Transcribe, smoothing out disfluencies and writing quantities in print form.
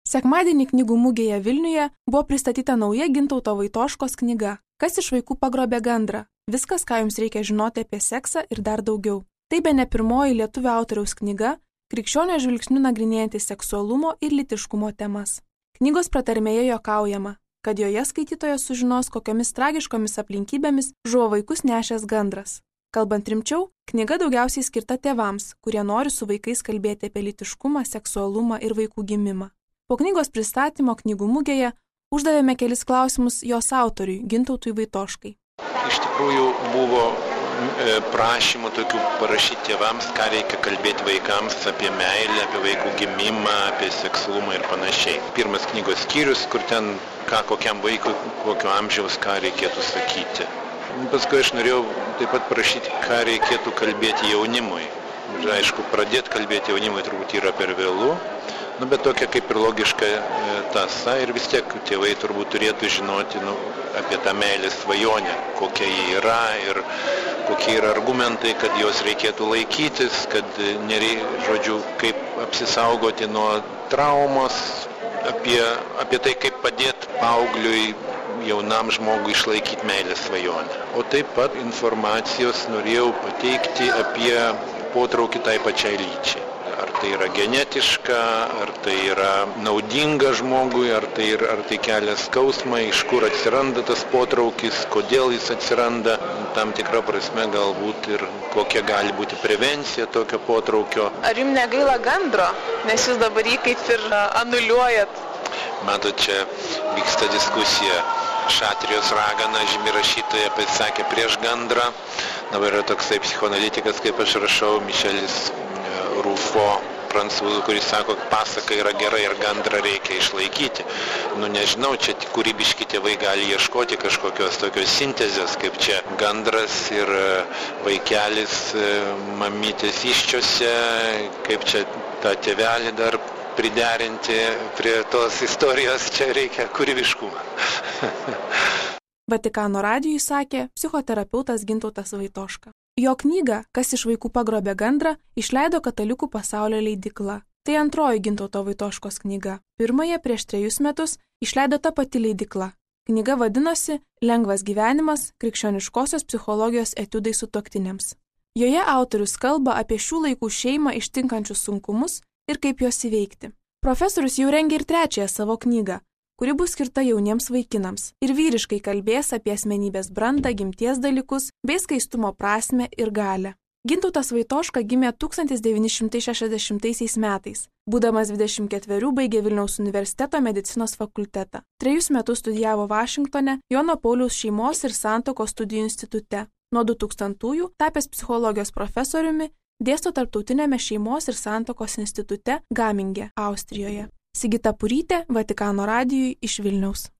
Sekmadienį knygų mugėje Vilniuje buvo pristatyta nauja Gintauto Vaitoškos knyga Kas iš vaikų pagrobė gandrą? Viskas, ką jums reikia žinoti apie seksą ir dar daugiau. Tai bene pirmoji lietuvių autoriaus knyga, krikščionio žvilgsniu nagrinėjanti seksualumo ir lytiškumo temas. Knygos pratarmėje juokaujama, kad joje skaitytojas sužinos, kokiomis tragiškomis aplinkybėmis žuvo vaikus nešęs gandras. Kalbant rimčiau, knyga daugiausiai skirta tėvams, kurie nori su vaikais kalbėti apie lytiškumą, seksualumą ir vaikų gimimą. Po knygos pristatymo knygų mugėje uždavėme kelis klausimus jos autoriui, Gintautui Vaitoškai. Iš tikrųjų buvo prašymų tokių parašyti tėvams, ką reikia kalbėti vaikams apie meilę, apie vaikų gimimą, apie seksualumą ir panašiai. Pirmas knygos skyrius, kur ten kokiam vaikui, kokio amžiaus, ką reikėtų sakyti. Paskui aš norėjau taip pat parašyti, ką reikėtų kalbėti jaunimui. Ir aišku, pradėti kalbėti jaunimui turbūt yra per vėlu, bet tokia kaip ir logiška tąsa ir vis tiek tėvai turbūt turėtų žinoti apie tą meilės svajonę, kokia ji yra ir kokie yra argumentai, kad jos reikėtų laikytis, kad žodžiu, kaip apsisaugoti nuo traumos, apie tai, kaip padėti paaugliui, jaunam žmogui išlaikyti meilės svajonę. O taip pat informacijos norėjau pateikti apie potraukį tai pačiai lyčiai. Ar tai yra genetiška, ar tai yra naudinga žmogui, ar tai kelia skausmą, iš kur atsiranda tas potraukis, kodėl jis atsiranda, tam tikra prasme galbūt ir kokia gali būti prevencija tokio potraukio. Ar jums negaila gandro, nes jūs dabar jį kaip ir anuliuojat? Matot, čia vyksta diskusija. Šatrijos ragana, žymi rašytoja, pasisakė prieš gandrą. Dabar yra toksai psichoanalitikas, kaip aš rašau, Mišelis Rufo, prancūzų, kuris sako, kad pasaka yra gera ir gandrą reikia išlaikyti. Nežinau, čia kūrybiški tėvai gali ieškoti kažkokios tokios sintezės, kaip čia gandras ir vaikelis mamytės iščiose, kaip čia tą tėvelį dar priderinti prie tos istorijos, čia reikia kūrybiškumą. Vatikano radijui sakė psichoterapeutas Gintautas Vaitoška. Jo knygą Kas iš vaikų pagrobė gandrą išleido Katalikų pasaulio leidykla. Tai antroji Gintauto Vaitoškos knyga. Pirmąją prieš 3 metus išleido ta pati leidykla. Knyga vadinosi Lengvas gyvenimas – krikščioniškosios psichologijos etiudai sutuoktiniams. Joje autorius kalba apie šių laikų šeimą ištinkančius sunkumus ir kaip juos įveikti. Profesorius jau rengia ir 3 savo knygą, kuri bus skirta jauniems vaikinams ir vyriškai kalbės apie asmenybės brandą, gimties dalykus bei skaistumo prasmę ir galią. Gintautas Vaitoška gimė 1960 metais. Būdamas 24 baigė Vilniaus universiteto medicinos fakultetą. 3 metus studijavo Vašingtone Jono Pauliaus šeimos ir santuokos studijų institute. Nuo 2000-ųjų tapęs psichologijos profesoriumi dėsto Tarptautinėme šeimos ir santuokos institute Gaminge, Austrijoje. Sigita Purytė, Vatikano radijui iš Vilniaus.